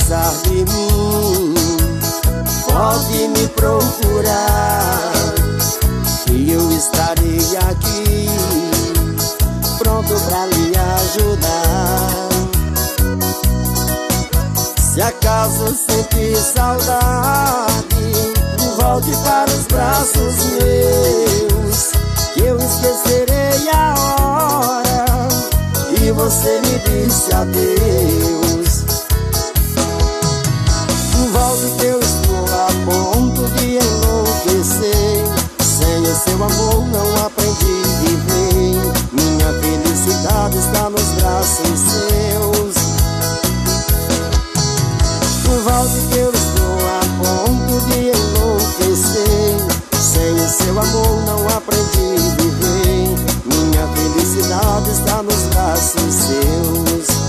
precisar de mim, pode me procurar, que eu estarei aqui, pronto pra lhe ajudar. Se acaso sentir saudade, volte para os braços meus, que eu esquecerei a hora e você me disse adeus. Volte que eu estou a ponto de enlouquecer, sem o seu amor não aprendi a viver. Minha felicidade está nos braços seus. Volte que eu estou a ponto de enlouquecer, sem o seu amor não aprendi a viver. Minha felicidade está nos braços seus.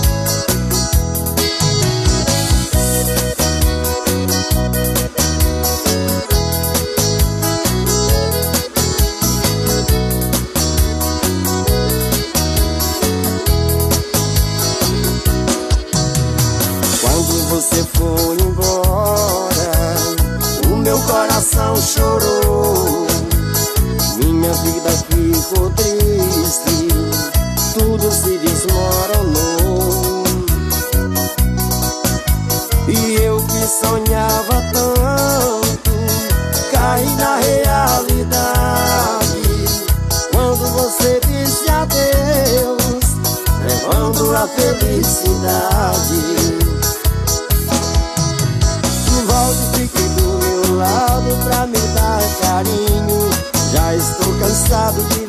Quando você foi embora, o meu coração chorou, minha vida ficou triste, tudo se desmoronou. E eu que sonhava tanto, caí na realidade, quando você disse adeus, levando a felicidade. Volte, fique do meu lado pra me dar carinho, já estou cansado de